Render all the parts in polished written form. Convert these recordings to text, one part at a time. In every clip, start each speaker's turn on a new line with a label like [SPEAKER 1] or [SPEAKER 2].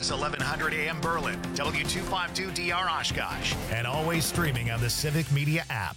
[SPEAKER 1] KFOX 1100 AM Berlin, W252DR Oshkosh, and always streaming on the Civic Media app.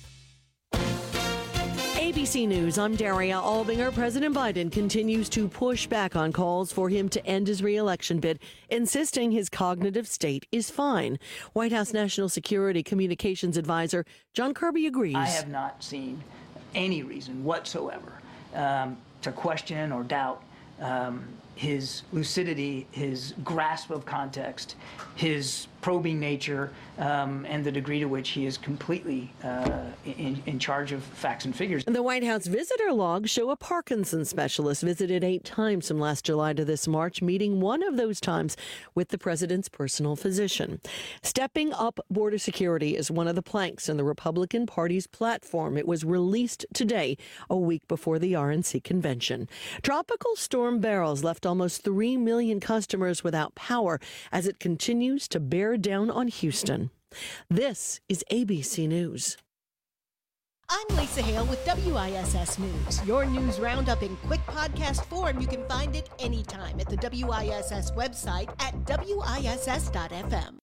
[SPEAKER 2] ABC News, I'm Daria Albinger. President Biden continues to push back on calls for him to end his re-election bid, insisting his cognitive state is fine. White House National Security Communications Advisor John Kirby agrees.
[SPEAKER 3] I have not seen any reason whatsoever to question or doubt his lucidity, his grasp of context, his probing nature, and the degree to which he is completely in charge of facts and figures.
[SPEAKER 2] The White House visitor logs show a Parkinson's specialist visited 8 times from last July to this March, meeting one of those times with the president's personal physician. Stepping up border security is one of the planks in the Republican Party's platform. It was released today, a week before the RNC convention. Tropical Storm Barrels left almost 3 million customers without power as it continues to bear down on Houston. This is ABC News.
[SPEAKER 4] I'm Lisa Hale with WISS News. Your news roundup in quick podcast form. You can find it anytime at the WISS website at WISS.FM.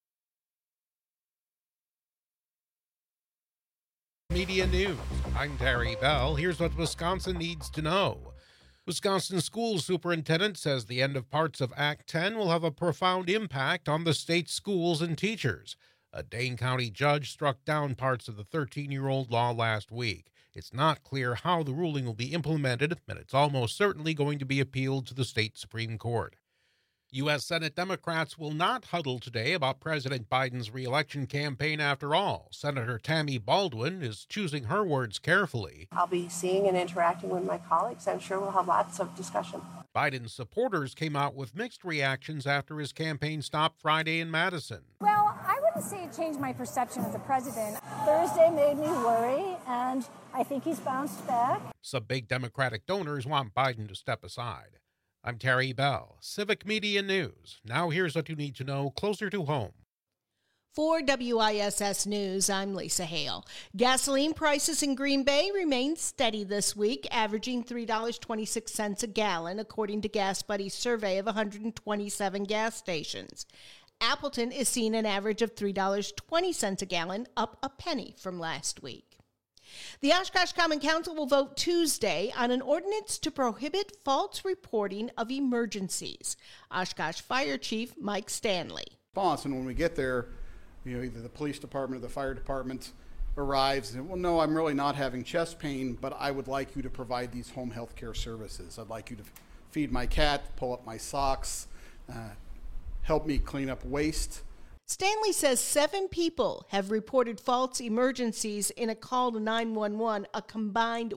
[SPEAKER 5] Media News. I'm Terry Bell. Here's what Wisconsin needs to know. Wisconsin school superintendent says the end of parts of Act 10 will have a profound impact on the state's schools and teachers. A Dane County judge struck down parts of the 13-year-old law last week. It's not clear how the ruling will be implemented, and it's almost certainly going to be appealed to the state Supreme Court. U.S. Senate Democrats will not huddle today about President Biden's re-election campaign after all. Senator Tammy Baldwin is choosing her words carefully.
[SPEAKER 6] I'll be seeing and interacting with my colleagues. I'm sure we'll have lots of discussion.
[SPEAKER 5] Biden's supporters came out with mixed reactions after his campaign stopped Friday in Madison.
[SPEAKER 7] Well, I wouldn't say it changed my perception of the president. Thursday made me worry, and I think he's bounced back. Some
[SPEAKER 5] big Democratic donors want Biden to step aside. I'm Terry Bell, Civic Media News. Now here's what you need to know closer to home.
[SPEAKER 4] For WISS News, I'm Lisa Hale. Gasoline prices in Green Bay remain steady this week, averaging $3.26 a gallon, according to Gas Buddy's survey of 127 gas stations. Appleton is seeing an average of $3.20 a gallon, up a penny from last week. The Oshkosh Common Council will vote Tuesday on an ordinance to prohibit false reporting of emergencies. Oshkosh Fire Chief Mike Stanley.
[SPEAKER 8] And when we get there, either the police department or the fire department arrives and, well, no, I'm really not having chest pain, but I would like you to provide these home health care services. I'd like you to feed my cat, pull up my socks, help me clean up waste.
[SPEAKER 4] Stanley says 7 people have reported false emergencies in a call to 911 a combined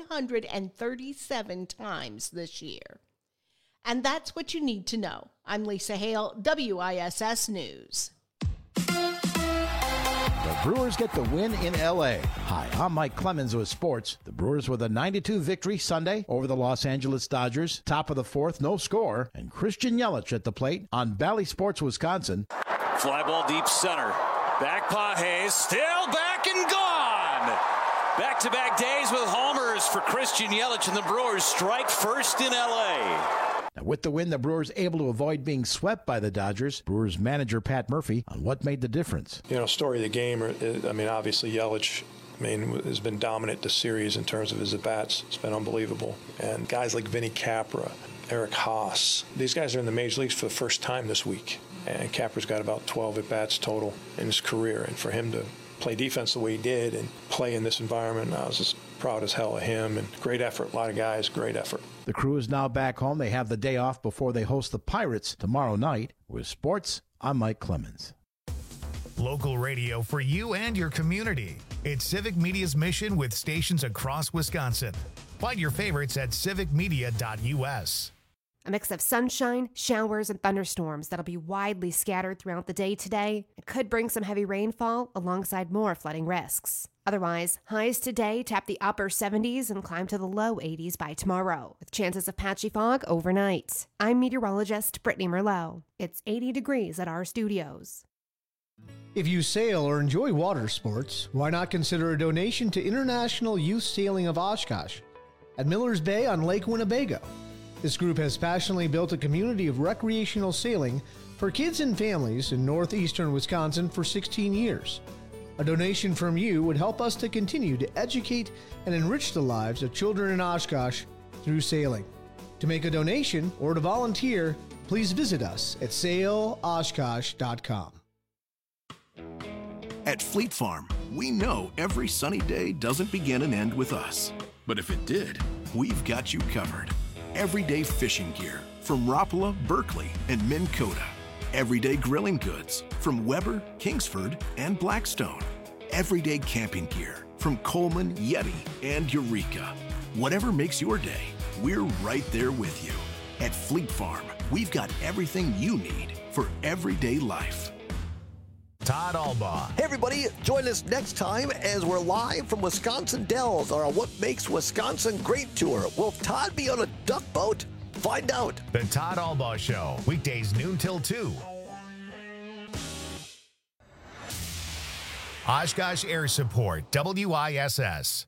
[SPEAKER 4] 137 times this year. And that's what you need to know. I'm Lisa Hale, WISS News.
[SPEAKER 9] The Brewers get the win in L.A. Hi, I'm Mike Clemens with sports. The Brewers with a 9-2 victory Sunday over the Los Angeles Dodgers. Top of the 4th, no score. And Christian Yelich at the plate on Bally Sports, Wisconsin.
[SPEAKER 10] Fly ball deep center. Back Pages, still back and gone. Back-to-back days with homers for Christian Yelich, and the Brewers strike first in L.A.
[SPEAKER 9] Now, with the win, the Brewers able to avoid being swept by the Dodgers. Brewers manager Pat Murphy on what made the difference.
[SPEAKER 11] Story of the game, obviously Yelich has been dominant this series in terms of his at-bats. It's been unbelievable. And guys like Vinny Capra, Eric Haas, these guys are in the major leagues for the first time this week. And Capra's got about 12 at-bats total in his career. And for him to play defense the way he did and play in this environment, I was just proud as hell of him. And great effort. A lot of guys, great effort.
[SPEAKER 9] The crew is now back home. They have the day off before they host the Pirates tomorrow night. With sports, I'm Mike Clemens.
[SPEAKER 1] Local radio for you and your community. It's Civic Media's mission with stations across Wisconsin. Find your favorites at civicmedia.us.
[SPEAKER 12] A mix of sunshine, showers, and thunderstorms that'll be widely scattered throughout the day today. It could bring some heavy rainfall alongside more flooding risks. Otherwise, highs today tap the upper 70s and climb to the low 80s by tomorrow, with chances of patchy fog overnight. I'm meteorologist Brittany Merlot. It's 80 degrees at our studios.
[SPEAKER 13] If you sail or enjoy water sports, why not consider a donation to International Youth Sailing of Oshkosh at Millers Bay on Lake Winnebago. This group has passionately built a community of recreational sailing for kids and families in northeastern Wisconsin for 16 years. A donation from you would help us to continue to educate and enrich the lives of children in Oshkosh through sailing. To make a donation or to volunteer, please visit us at sailoshkosh.com.
[SPEAKER 14] At Fleet Farm, we know every sunny day doesn't begin and end with us. But if it did, we've got you covered. Everyday fishing gear from Rapala, Berkeley, and Minn Kota. Everyday grilling goods from Weber, Kingsford, and Blackstone. Everyday camping gear from Coleman, Yeti, and Eureka. Whatever makes your day, we're right there with you. At Fleet Farm, we've got everything you need for everyday life.
[SPEAKER 1] Todd Albaugh.
[SPEAKER 15] Hey everybody, join us next time as we're live from Wisconsin Dells on our What Makes Wisconsin Great tour. Will Todd be on a duck boat? Find out.
[SPEAKER 1] The Todd Albaugh Show, weekdays noon till 2. Oshkosh Air Support, WISS.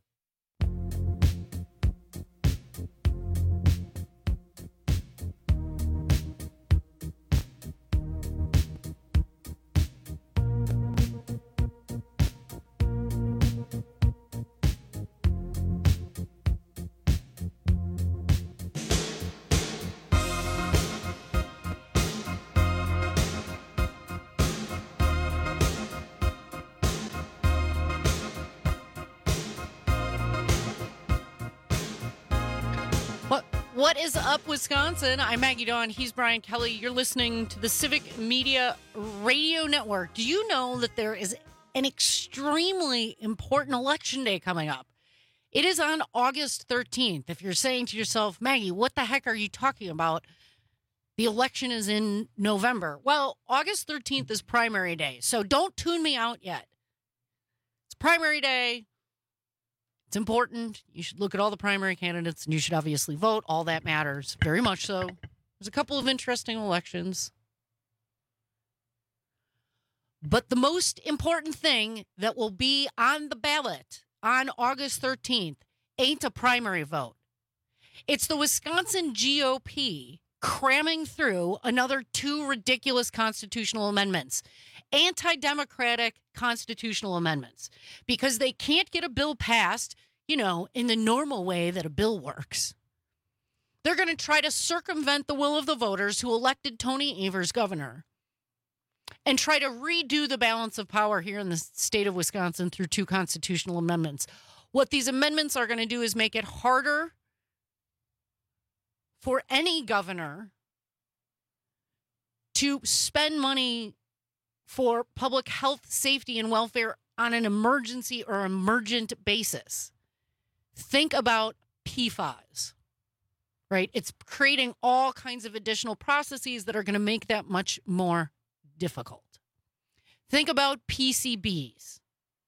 [SPEAKER 16] What is up, Wisconsin? I'm Maggie Dawn. He's Brian Kelly. You're listening to the Civic Media Radio Network. Do you know that there is an extremely important election day coming up? It is on August 13th. If you're saying to yourself, Maggie, what the heck are you talking about? The election is in November. Well, August 13th is primary day, so don't tune me out yet. It's primary day. It's important. You should look at all the primary candidates, and you should obviously vote. All that matters, very much so. There's a couple of interesting elections. But the most important thing that will be on the ballot on August 13th ain't a primary vote. It's the Wisconsin GOP cramming through another 2 ridiculous constitutional amendments. Anti-democratic constitutional amendments, because they can't get a bill passed, in the normal way that a bill works. They're going to try to circumvent the will of the voters who elected Tony Evers governor and try to redo the balance of power here in the state of Wisconsin through 2 constitutional amendments. What these amendments are going to do is make it harder for any governor to spend money for public health, safety, and welfare on an emergency or emergent basis. Think about PFAS, right? It's creating all kinds of additional processes that are going to make that much more difficult. Think about PCBs.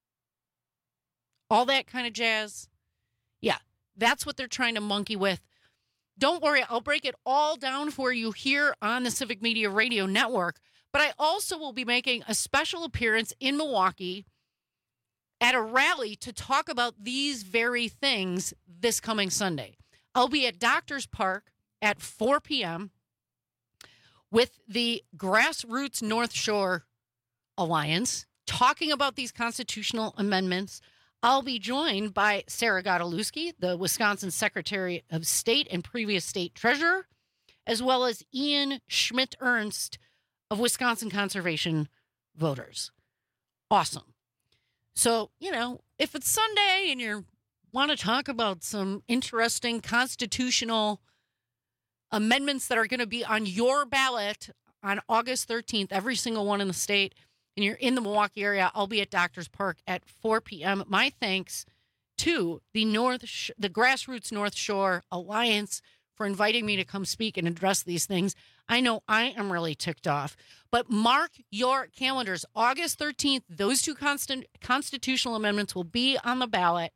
[SPEAKER 16] All that kind of jazz. Yeah, that's what they're trying to monkey with. Don't worry, I'll break it all down for you here on the Civic Media Radio Network. But I also will be making a special appearance in Milwaukee at a rally to talk about these very things this coming Sunday. I'll be at Doctors Park at 4 p.m. with the Grassroots North Shore Alliance talking about these constitutional amendments. I'll be joined by Sarah Godolewski, the Wisconsin Secretary of State and previous state treasurer, as well as Ian Schmidt-Ernst of Wisconsin Conservation Voters. Awesome. So, if it's Sunday and you want to talk about some interesting constitutional amendments that are going to be on your ballot on August 13th, every single one in the state, and you're in the Milwaukee area, I'll be at Doctors Park at 4 p.m. My thanks to the Grassroots North Shore Alliance for inviting me to come speak and address these things. I know I am really ticked off, but mark your calendars. August 13th, those 2 constitutional amendments will be on the ballot.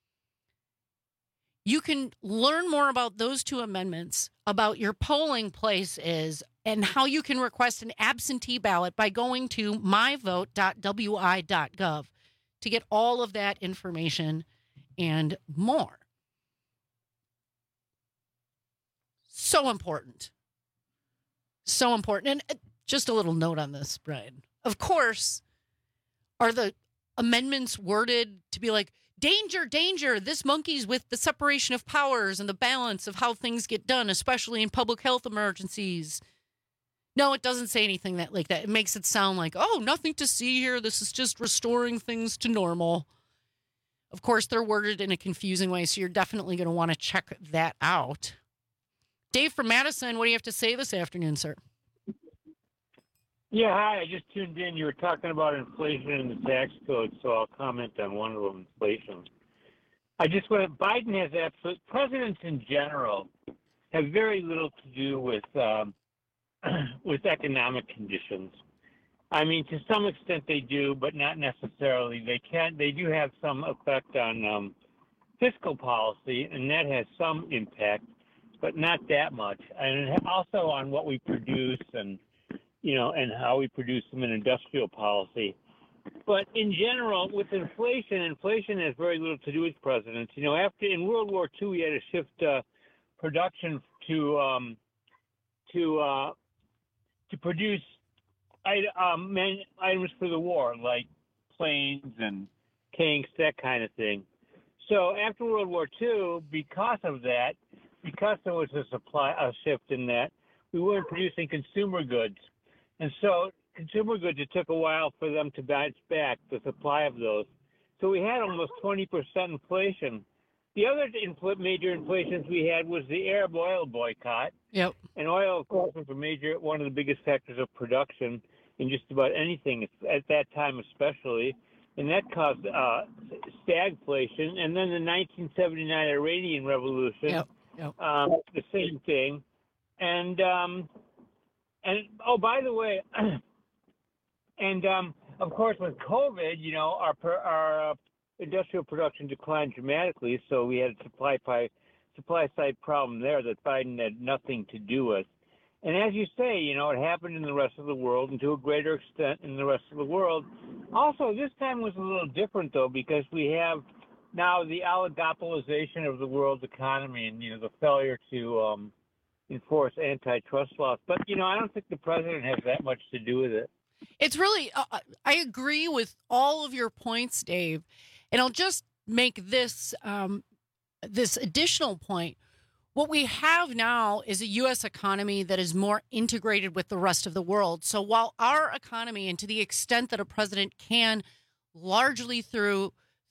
[SPEAKER 16] You can learn more about those 2 amendments, about your polling places, and how you can request an absentee ballot by going to myvote.wi.gov to get all of that information and more. So important. So important. And just a little note on this, Brian. Of course, are the amendments worded to be like, danger, danger, this monkey's with the separation of powers and the balance of how things get done, especially in public health emergencies? No, it doesn't say anything like that. It makes it sound like, oh, nothing to see here. This is just restoring things to normal. Of course, they're worded in a confusing way, so you're definitely going to want to check that out. Dave from Madison, what do you have to say this afternoon, sir?
[SPEAKER 17] Yeah, hi. I just tuned in. You were talking about inflation and the tax code, so I'll comment on one of them, inflation. Biden has presidents in general have very little to do with economic conditions. I mean, to some extent they do, but not necessarily. They do have some effect on fiscal policy, and that has some impact, but not that much. And also on what we produce and how we produce them in industrial policy. But in general, with inflation has very little to do with presidents. After in World War II, we had to shift production to produce items for the war, like planes and tanks, that kind of thing. So after World War II, because there was a shift in that, we weren't producing consumer goods. And so consumer goods, it took a while for them to bounce back, the supply of those. So we had almost 20% inflation. The other major inflations we had was the Arab oil boycott.
[SPEAKER 16] Yep.
[SPEAKER 17] And oil, of course, was one of the biggest factors of production in just about anything at that time, especially. And that caused stagflation. And then the 1979 Iranian Revolution, the same thing. And oh, by the way, of course, with COVID, our industrial production declined dramatically, so we had a supply side problem there that Biden had nothing to do with. And as you say, it happened in the rest of the world, and to a greater extent in the rest of the world. Also, this time was a little different, though, because we have now the oligopolization of the world's economy and, the failure to enforce antitrust laws. But, I don't think the president has that much to do with it.
[SPEAKER 16] It's really, I agree with all of your points, Dave. And I'll just make this this additional point. What we have now is a U.S. economy that is more integrated with the rest of the world. So while our economy, and to the extent that a president can, largely through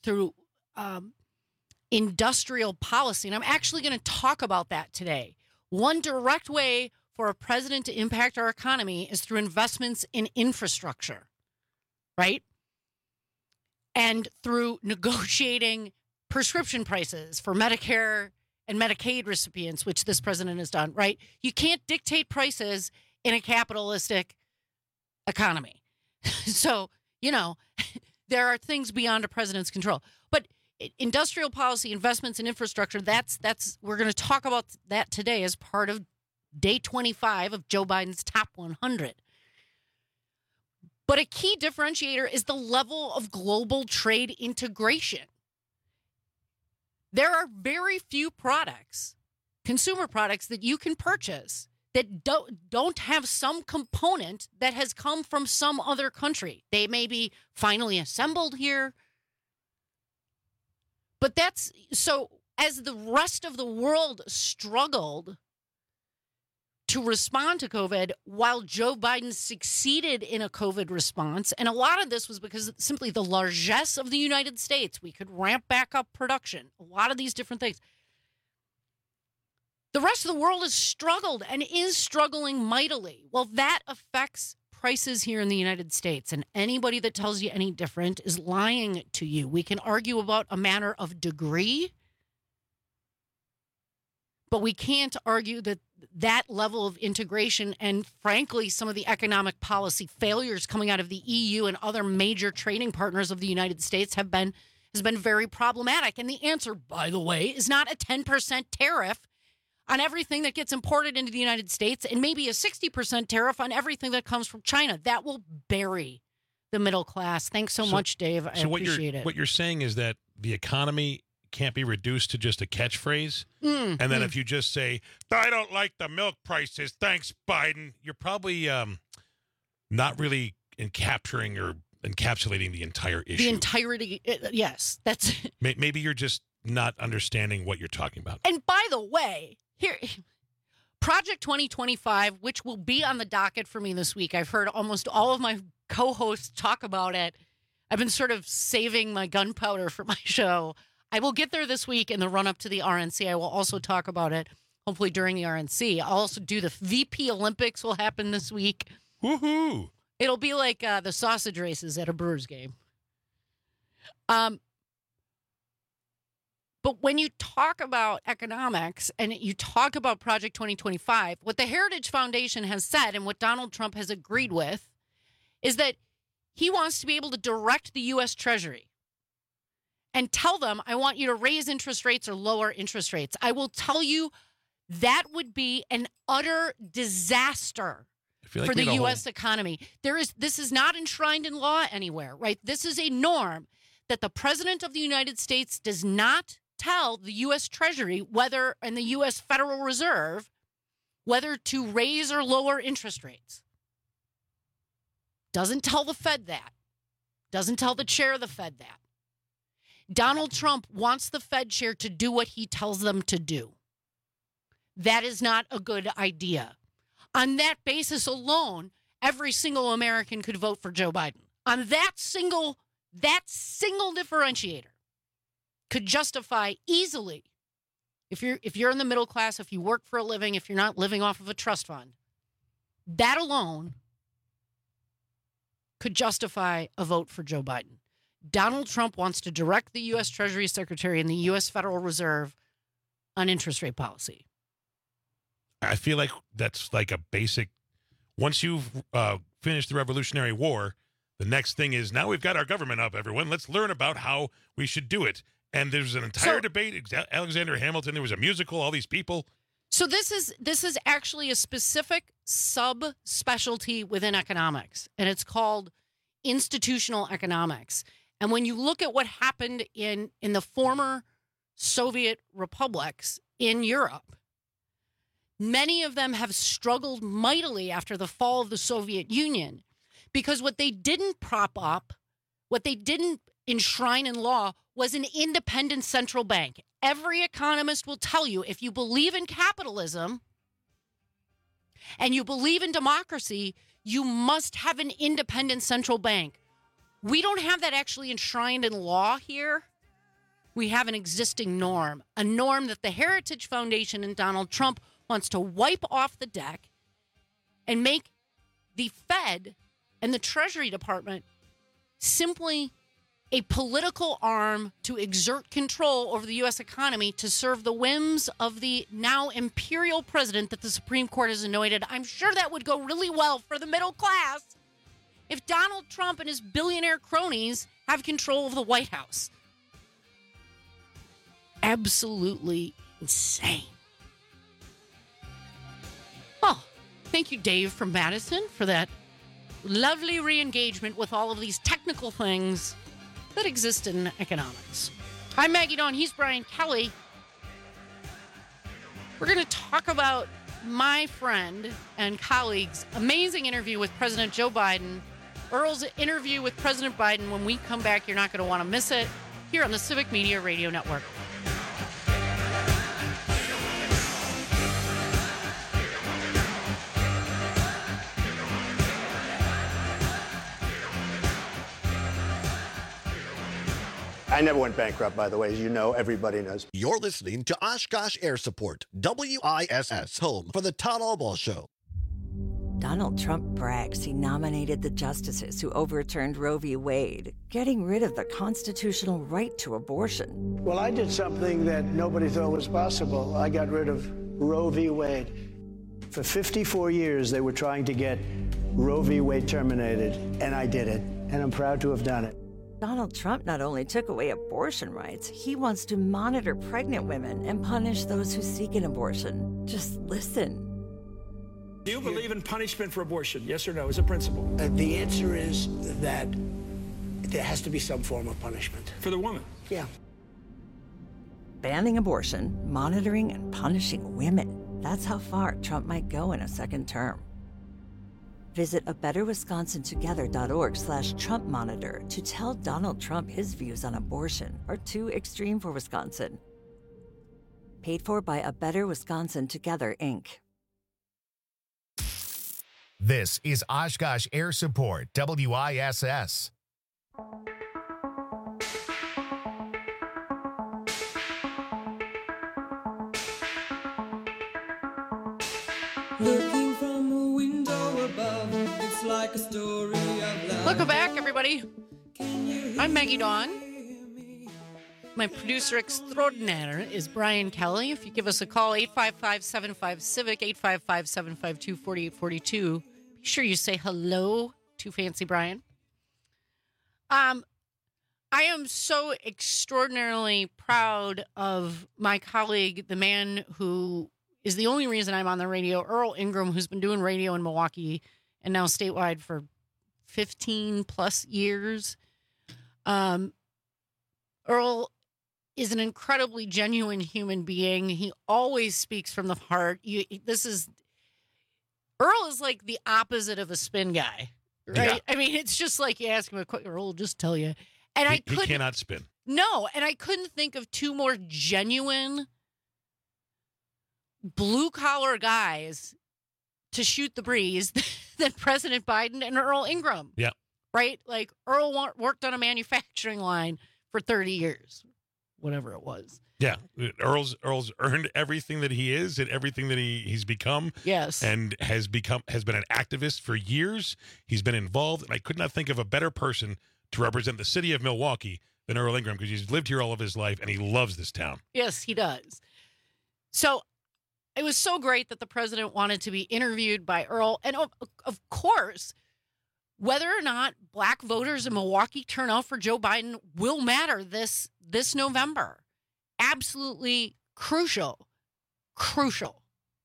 [SPEAKER 16] industrial policy, and I'm actually going to talk about that today. One direct way for a president to impact our economy is through investments in infrastructure, right? And through negotiating prescription prices for Medicare and Medicaid recipients, which this president has done, right? You can't dictate prices in a capitalistic economy. So, there are things beyond a president's control. But industrial policy, investments in infrastructure, that's we're going to talk about that today as part of day 25 of Joe Biden's top 100. But a key differentiator is the level of global trade integration. There are very few products, consumer products, that you can purchase that don't have some component that has come from some other country. They may be finally assembled here. But that's so as the rest of the world struggled to respond to COVID, while Joe Biden succeeded in a COVID response. And a lot of this was because simply the largesse of the United States. We could ramp back up production, a lot of these different things. The rest of the world has struggled and is struggling mightily. Well, that affects prices here in the United States. And anybody that tells you any different is lying to you. We can argue about a matter of degree, but we can't argue that level of integration and, frankly, some of the economic policy failures coming out of the EU and other major trading partners of the United States has been very problematic. And the answer, by the way, is not a 10% tariff on everything that gets imported into the United States and maybe a 60% tariff on everything that comes from China. That will bury the middle class. Thanks so much, Dave. I appreciate it.
[SPEAKER 18] What you're saying is that the economy can't be reduced to just a catchphrase. And then if you just say, I don't like the milk prices, thanks, Biden, you're probably not really capturing or encapsulating the entire issue.
[SPEAKER 16] The entirety, yes. That's
[SPEAKER 18] Maybe you're just not understanding what you're talking about.
[SPEAKER 16] And by the way, here, Project 2025, which will be on the docket for me this week. I've heard almost all of my co-hosts talk about it. I've been sort of saving my gunpowder for my show. I will get there this week in the run-up to the RNC. I will also talk about it, hopefully during the RNC. I'll also do the VP Olympics will happen this week.
[SPEAKER 18] Woohoo!
[SPEAKER 16] It'll be like the sausage races at a Brewers game. But when you talk about economics and you talk about Project 2025, what the Heritage Foundation has said and what Donald Trump has agreed with is that he wants to be able to direct the U.S. Treasury and tell them, I want you to raise interest rates or lower interest rates. I will tell you that would be an utter disaster for the U.S. economy. This is not enshrined in law anywhere, right? This is a norm that the President of the United States does not tell the U.S. Treasury and the U.S. Federal Reserve whether to raise or lower interest rates. Doesn't tell the Fed that. Doesn't tell the chair of the Fed that. Donald Trump wants the Fed chair to do what he tells them to do. That is not a good idea. On that basis alone, every single American could vote for Joe Biden. On that single differentiator could justify easily, if you're in the middle class, if you work for a living, if you're not living off of a trust fund, that alone could justify a vote for Joe Biden. Donald Trump wants to direct the U.S. Treasury Secretary and the U.S. Federal Reserve on interest rate policy.
[SPEAKER 18] I feel like that's like a basic. Once you've finished the Revolutionary War, the next thing is now we've got our government up, everyone. Let's learn about how we should do it. And there's an entire debate. Alexander Hamilton, there was a musical, all these people.
[SPEAKER 16] So this is actually a specific subspecialty within economics, and it's called institutional economics. And when you look at what happened in the former Soviet republics in Europe, many of them have struggled mightily after the fall of the Soviet Union because what they didn't prop up, what they didn't enshrine in law was an independent central bank. Every economist will tell you if you believe in capitalism and you believe in democracy, you must have an independent central bank. We don't have that actually enshrined in law here. We have an existing norm, a norm that the Heritage Foundation and Donald Trump wants to wipe off the deck and make the Fed and the Treasury Department simply a political arm to exert control over the U.S. economy to serve the whims of the now imperial president that the Supreme Court has anointed. I'm sure that would go really well for the middle class if Donald Trump and his billionaire cronies have control of the White House. Absolutely insane. Oh, thank you, Dave from Madison, for that lovely re-engagement with all of these technical things that exist in economics. I'm Maggie Dawn. He's Brian Kelly. We're going to talk about my friend and colleague's amazing interview with President Joe Biden. Earl's interview with President Biden. When we come back, you're not going to want to miss it here on the Civic Media Radio Network.
[SPEAKER 19] I never went bankrupt, by the way, as you know, everybody knows.
[SPEAKER 15] You're listening to Oshkosh Air Support, WISS, home for the Todd Albaugh Show.
[SPEAKER 20] Donald Trump brags he nominated the justices who overturned Roe v. Wade, getting rid of the constitutional right to abortion.
[SPEAKER 21] Well, I did something that nobody thought was possible. I got rid of Roe v. Wade. For 54 years, they were trying to get Roe v. Wade terminated, and I did it, and I'm proud to have done it.
[SPEAKER 20] Donald Trump not only took away abortion rights, he wants to monitor pregnant women and punish those who seek an abortion. Just listen.
[SPEAKER 22] Do you believe in punishment for abortion? Yes or no, as a principle?
[SPEAKER 21] The answer is that there has to be some form of punishment.
[SPEAKER 22] For the woman?
[SPEAKER 21] Yeah.
[SPEAKER 20] Banning abortion, monitoring and punishing women. That's how far Trump might go in a second term. Visit abetterwisconsintogether.org/Trump Monitor to tell Donald Trump his views on abortion are too extreme for Wisconsin. Paid for by A Better Wisconsin Together, Inc.
[SPEAKER 1] This is Oshkosh Air Support, WISS.
[SPEAKER 2] Looking from a window above, it's like a story of love.
[SPEAKER 16] Welcome back, everybody. I'm Maggie Dawn. My producer extraordinaire is Brian Kelly. If you give us a call, 855-75-CIVIC, 855-752-4842. Be sure you say hello to Fancy Brian. I am so extraordinarily proud of my colleague, the man who is the only reason I'm on the radio, Earl Ingram, who's been doing radio in Milwaukee and now statewide for 15 plus years. Earl is an incredibly genuine human being. He always speaks from the heart. Earl is like the opposite of a spin guy, right? Yeah. I mean, it's just like you ask him a question, Earl will just tell you. And
[SPEAKER 18] he cannot spin.
[SPEAKER 16] No, and I couldn't think of two more genuine blue-collar guys to shoot the breeze than President Biden and Earl Ingram.
[SPEAKER 18] Yeah.
[SPEAKER 16] Right? Like, Earl worked on a manufacturing line for 30 years, whatever it was.
[SPEAKER 18] Yeah. Earl's earned everything that he is and everything that he's become.
[SPEAKER 16] Yes.
[SPEAKER 18] And has been an activist for years. He's been involved, and I could not think of a better person to represent the city of Milwaukee than Earl Ingram, because he's lived here all of his life and he loves this town.
[SPEAKER 16] Yes, he does. So it was so great that the president wanted to be interviewed by Earl. And of course, whether or not black voters in Milwaukee turn out for Joe Biden will matter this November. Absolutely crucial. Crucial.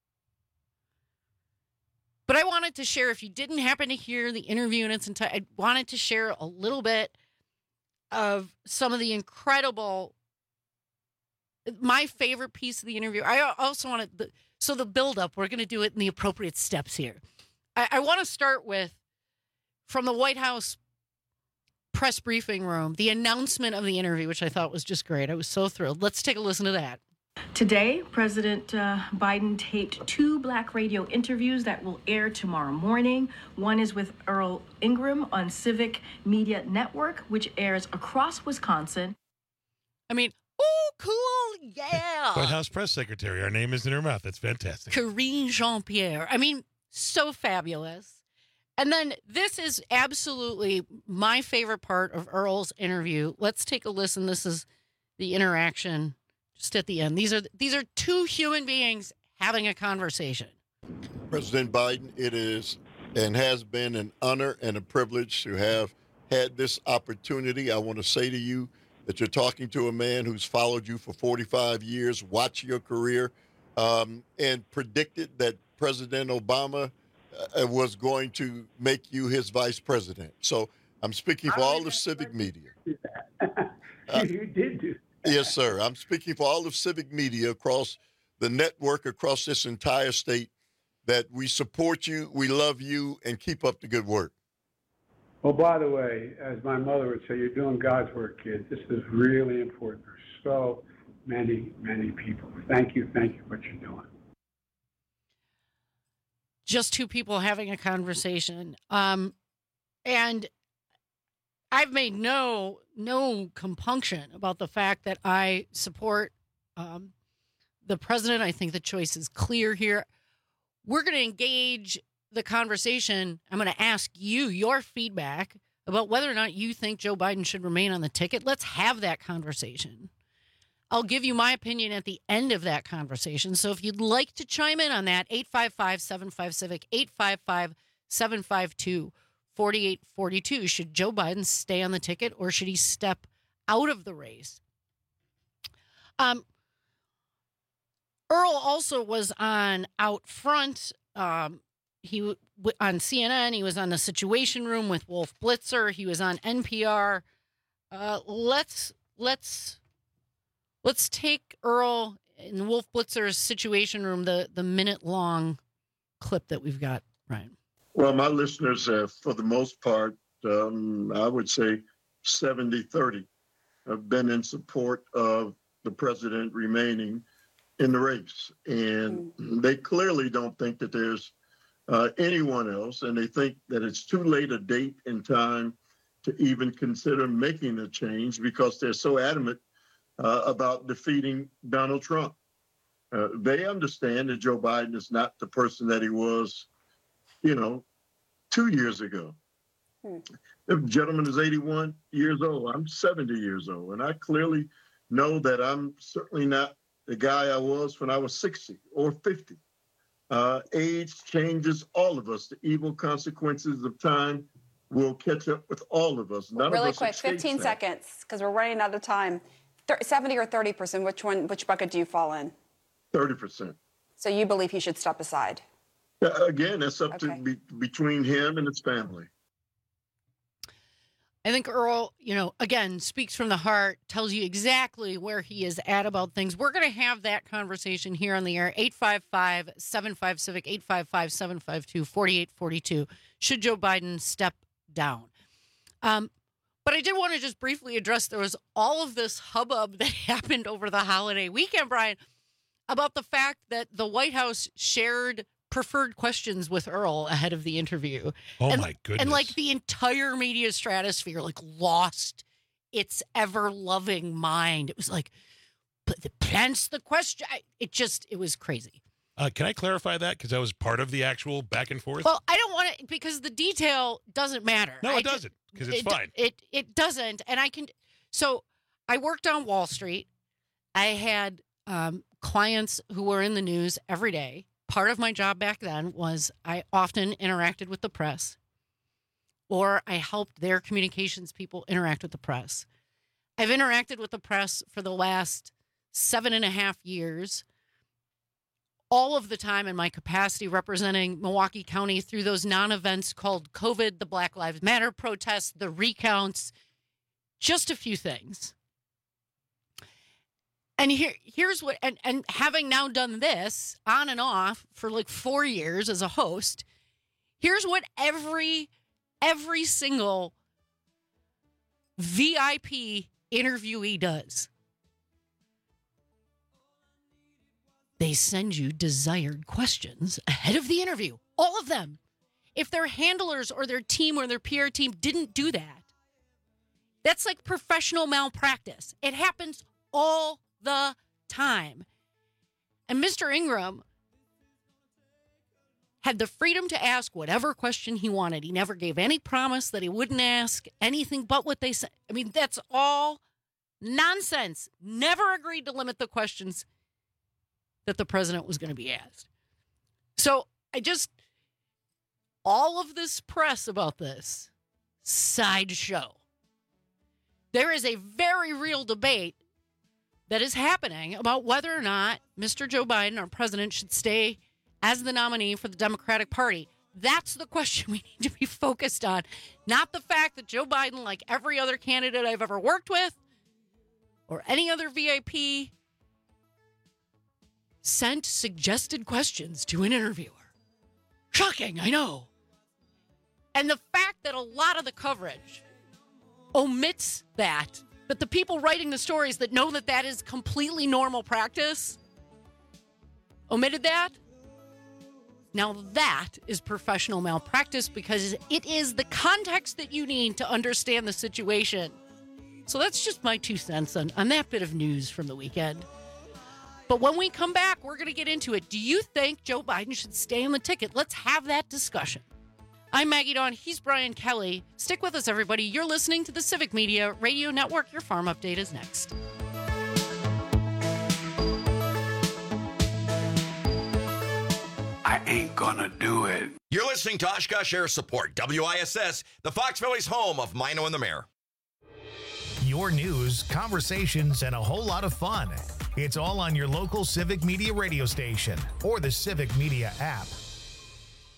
[SPEAKER 16] But I wanted to share, if you didn't happen to hear the interview in its entirety, I wanted to share a little bit of some of the incredible, my favorite piece of the interview. I also wanted, the buildup, we're going to do it in the appropriate steps here. I want to start with, from the White House press briefing room, the announcement of the interview, which I thought was just great. I was so thrilled. Let's take a listen to that.
[SPEAKER 3] Today, President Biden taped 2 Black radio interviews that will air tomorrow morning. One is with Earl Ingram on Civic Media Network, which airs across Wisconsin.
[SPEAKER 16] I mean, oh, cool, yeah.
[SPEAKER 18] White House press secretary. Our name is in her mouth. That's fantastic.
[SPEAKER 16] Karine Jean-Pierre. I mean, so fabulous. And then this is absolutely my favorite part of Earl's interview. Let's take a listen. This is the interaction just at the end. These are two human beings having a conversation.
[SPEAKER 23] President Biden, it is and has been an honor and a privilege to have had this opportunity. I want to say to you that you're talking to a man who's followed you for 45 years, watched your career, and predicted that President Obama was going to make you his vice president. So I'm speaking for all the civic media.
[SPEAKER 24] You did do that.
[SPEAKER 23] Yes, sir. I'm speaking for all of civic media across the network, across this entire state, that we support you, we love you, and keep up the good work.
[SPEAKER 24] Well, by the way, as my mother would say, you're doing God's work, kid. This is really important for so many, many people. Thank you for what you're doing.
[SPEAKER 16] Just two people having a conversation. And I've made no compunction about the fact that I support the president. I think the choice is clear here. We're going to engage the conversation. I'm going to ask you your feedback about whether or not you think Joe Biden should remain on the ticket. Let's have that conversation. I'll give you my opinion at the end of that conversation. So if you'd like to chime in on that, 855-75-CIVIC, 855-752-4842. Should Joe Biden stay on the ticket or should he step out of the race? Earl also was on Out Front. He on CNN. He was on the Situation Room with Wolf Blitzer. He was on NPR. Let's take Earl in Wolf Blitzer's Situation Room, the minute-long clip that we've got, Ryan.
[SPEAKER 23] Well, my listeners have, for the most part, I would say 70-30, have been in support of the president remaining in the race. And they clearly don't think that there's anyone else, and they think that it's too late a date and time to even consider making a change because they're so adamant about defeating Donald Trump. They understand that Joe Biden is not the person that he was, 2 years ago. The gentleman is 81 years old. I'm 70 years old, and I clearly know that I'm certainly not the guy I was when I was 60 or 50. Age changes all of us. The evil consequences of time will catch up with all of us. None
[SPEAKER 5] really
[SPEAKER 23] of us
[SPEAKER 5] quick, 15 seconds, because we're running out of time. 70 or 30%, which bucket do you fall in?
[SPEAKER 23] 30%.
[SPEAKER 5] So you believe he should step aside?
[SPEAKER 23] Again, that's up to between him and his family.
[SPEAKER 16] I think Earl, again, speaks from the heart, tells you exactly where he is at about things. We're going to have that conversation here on the air. 855-75-CIVIC, 855-752-4842. Should Joe Biden step down? But I did want to just briefly address, there was all of this hubbub that happened over the holiday weekend, Brian, about the fact that the White House shared preferred questions with Earl ahead of the interview.
[SPEAKER 18] Oh, my goodness.
[SPEAKER 16] And the entire media stratosphere lost its ever-loving mind. It was but hence the question. It was crazy.
[SPEAKER 18] Can I clarify that? Because I was part of the actual back and forth.
[SPEAKER 16] Well, I don't want to, because the detail doesn't matter.
[SPEAKER 18] No, it doesn't, because it's fine.
[SPEAKER 16] It doesn't. And so I worked on Wall Street. I had clients who were in the news every day. Part of my job back then was I often interacted with the press, or I helped their communications people interact with the press. I've interacted with the press for the last 7.5 years, all of the time in my capacity representing Milwaukee County through those non-events called COVID, the Black Lives Matter protests, the recounts, just a few things. And here's what, and having now done this on and off for 4 years as a host, here's what every single VIP interviewee does. They send you desired questions ahead of the interview. All of them. If their handlers or their team or their PR team didn't do that, that's professional malpractice. It happens all the time. And Mr. Ingram had the freedom to ask whatever question he wanted. He never gave any promise that he wouldn't ask anything but what they said. I mean, that's all nonsense. Never agreed to limit the questions that the president was going to be asked. So all of this press about this, sideshow. There is a very real debate that is happening about whether or not Mr. Joe Biden, our president, should stay as the nominee for the Democratic Party. That's the question we need to be focused on, not the fact that Joe Biden, like every other candidate I've ever worked with or any other VIP, sent suggested questions to an interviewer. Shocking, I know. And the fact that a lot of the coverage omits that the people writing the stories that know that is completely normal practice omitted that. Now that is professional malpractice, because it is the context that you need to understand the situation. So that's just my 2 cents on that bit of news from the weekend. But when we come back, we're going to get into it. Do you think Joe Biden should stay on the ticket? Let's have that discussion. I'm Maggie Dawn. He's Brian Kelly. Stick with us, everybody. You're listening to the Civic Media Radio Network. Your Farm Update is next.
[SPEAKER 6] I ain't gonna do it.
[SPEAKER 7] You're listening to Oshkosh Air Support, WISS, the Fox Valley's home of Mino and the Mayor.
[SPEAKER 1] Your news, conversations, and a whole lot of fun. It's all on your local Civic Media radio station or the Civic Media app.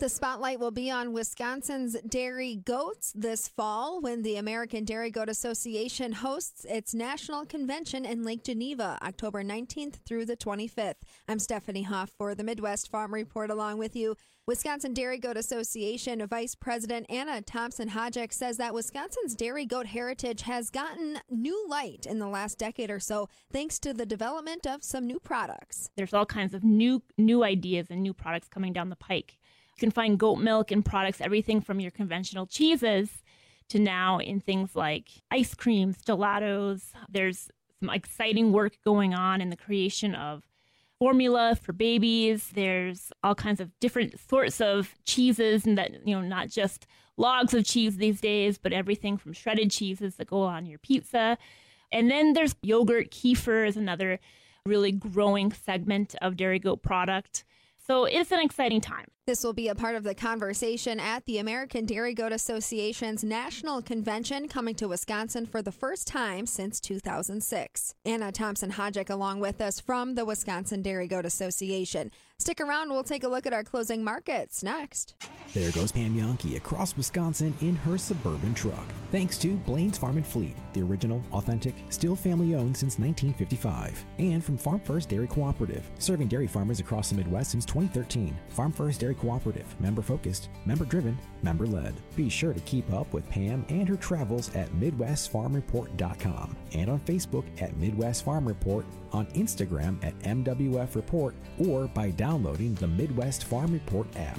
[SPEAKER 4] The spotlight will be on Wisconsin's dairy goats this fall when the American Dairy Goat Association hosts its national convention in Lake Geneva, October 19th through the 25th. I'm Stephanie Hoff for the Midwest Farm Report along with you. Wisconsin Dairy Goat Association Vice President Anna Thompson-Hodgick says that Wisconsin's dairy goat heritage has gotten new light in the last decade or so thanks to the development of some new products.
[SPEAKER 6] There's all kinds of new ideas and new products coming down the pike. You can find goat milk in products, everything from your conventional cheeses to now in things like ice creams, gelatos. There's some exciting work going on in the creation of formula for babies. There's all kinds of different sorts of cheeses, and that, not just logs of cheese these days, but everything from shredded cheeses that go on your pizza. And then there's yogurt. Kefir is another really growing segment of dairy goat product. So it's an exciting time.
[SPEAKER 4] This will be a part of the conversation at the American Dairy Goat Association's National Convention coming to Wisconsin for the first time since 2006. Anna Thompson-Hodgick along with us from the Wisconsin Dairy Goat Association. Stick around, we'll take a look at our closing markets next.
[SPEAKER 8] There goes Pam Yonke across Wisconsin in her Suburban truck. Thanks to Blaine's Farm and Fleet, the original, authentic, still family-owned since 1955. And from Farm First Dairy Cooperative, serving dairy farmers across the Midwest since 2013. Farm First Dairy Cooperative, member-focused, member-driven, member-led. Be sure to keep up with Pam and her travels at MidwestFarmReport.com and on Facebook at Midwest Farm Report, on Instagram at MWF Report, or by downloading the Midwest Farm Report app.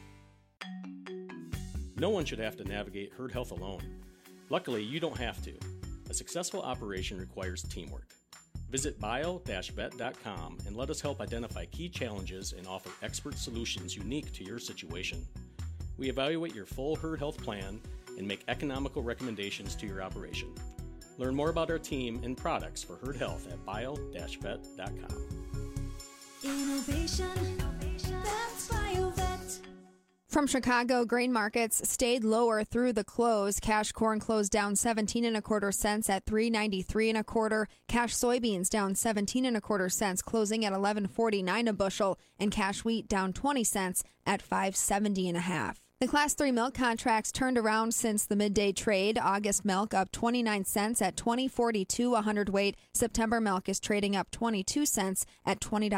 [SPEAKER 10] No one should have to navigate herd health alone. Luckily, you don't have to. A successful operation requires teamwork. Visit bio-vet.com and let us help identify key challenges and offer expert solutions unique to your situation. We evaluate your full herd health plan and make economical recommendations to your operation. Learn more about our team and products for herd health at bio-vet.com.
[SPEAKER 2] Innovation, that's BioVet.
[SPEAKER 4] From Chicago, grain markets stayed lower through the close. Cash corn closed down 17 1/4 cents at $3.93 1/4. Cash soybeans down 17 1/4 cents, closing at $11.49 a bushel, and cash wheat down 20 cents at $5.70 1/2. The Class 3 milk contracts turned around since the midday trade. August milk up 29 cents at $20.42 a hundredweight. September milk is trading up 22 cents at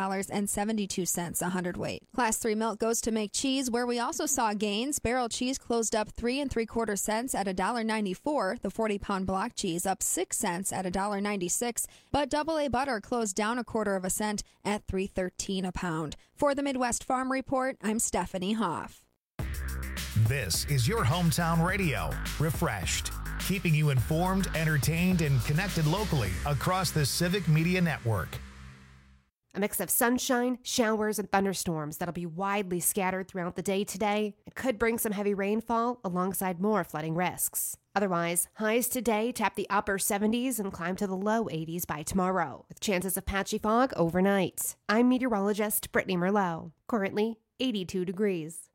[SPEAKER 4] $20.72 a hundredweight. Class 3 milk goes to make cheese, where we also saw gains. Barrel cheese closed up 3 3/4 cents at $1.94. The 40-pound block cheese up 6 cents at $1.96. But AA butter closed down 1/4 cent at $3.13 a pound. For the Midwest Farm Report, I'm Stephanie Hoff.
[SPEAKER 1] This is your hometown radio, Refreshed, keeping you informed, entertained, and connected locally across the Civic Media Network.
[SPEAKER 12] A mix of sunshine, showers, and thunderstorms that'll be widely scattered throughout the day today. It could bring some heavy rainfall alongside more flooding risks. Otherwise, highs today tap the upper 70s and climb to the low 80s by tomorrow, with chances of patchy fog overnight. I'm meteorologist Brittany Merlot. Currently, 82 degrees.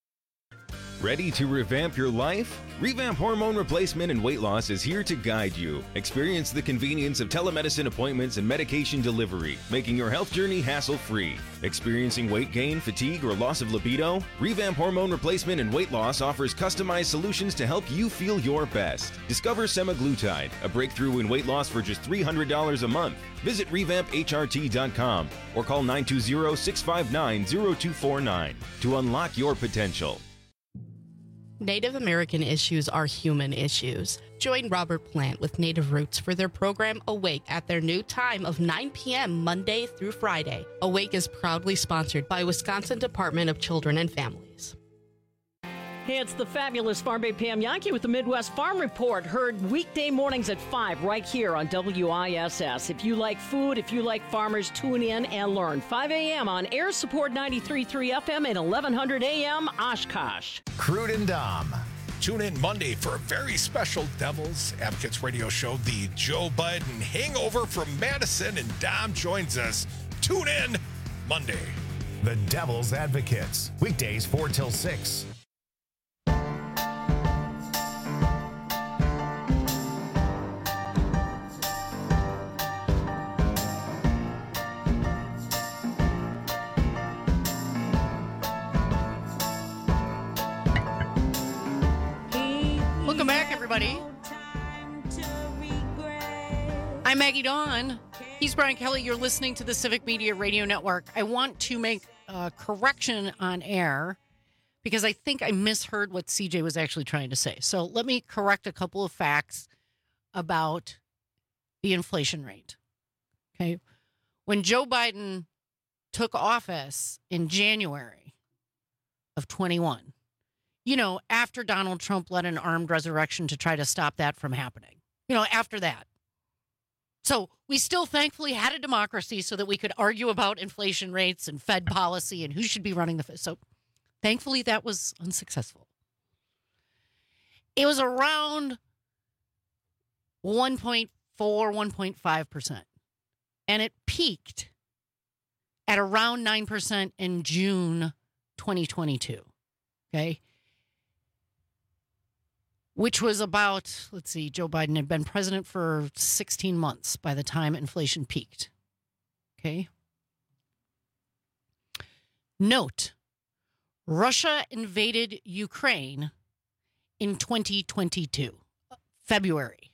[SPEAKER 25] Ready to revamp your life? Revamp Hormone Replacement and Weight Loss is here to guide you. Experience the convenience of telemedicine appointments and medication delivery, making your health journey hassle-free. Experiencing weight gain, fatigue, or loss of libido? Revamp Hormone Replacement and Weight Loss offers customized solutions to help you feel your best. Discover semaglutide, a breakthrough in weight loss for just $300 a month. Visit revampHRT.com or call 920-659-0249 to unlock your potential.
[SPEAKER 26] Native American issues are human issues. Join Robert Plant with Native Roots for their program Awake at their new time of 9 p.m. Monday through Friday. Awake is proudly sponsored by Wisconsin Department of Children and Families.
[SPEAKER 27] Hey, it's the fabulous Farm Babe Pam Yonke with the Midwest Farm Report, heard weekday mornings at 5 right here on WISS. If you like food, if you like farmers, tune in and learn. 5 a.m. on Air Support 93.3 FM and 1100 a.m. Oshkosh.
[SPEAKER 1] Crude and Dom.
[SPEAKER 28] Tune in Monday for a very special Devil's Advocates radio show, the Joe Biden Hangover from Madison, and Dom joins us. Tune in Monday.
[SPEAKER 1] The Devil's Advocates, weekdays 4 till 6.
[SPEAKER 16] Welcome back, everybody. I'm Maggie Dawn. He's Brian Kelly. You're listening to the Civic Media Radio Network. I want to make a correction on air because I think I misheard what CJ was actually trying to say. So let me correct a couple of facts about the inflation rate. Okay. When Joe Biden took office in January of 21, after Donald Trump led an armed resurrection to try to stop that from happening, after that. So we still thankfully had a democracy so that we could argue about inflation rates and Fed policy and who should be running the Fed. So thankfully that was unsuccessful. It was around 1.4, 1.5%. And it peaked at around 9% in June 2022. Okay. Which was about, Joe Biden had been president for 16 months by the time inflation peaked. Okay. Note, Russia invaded Ukraine in 2022, February.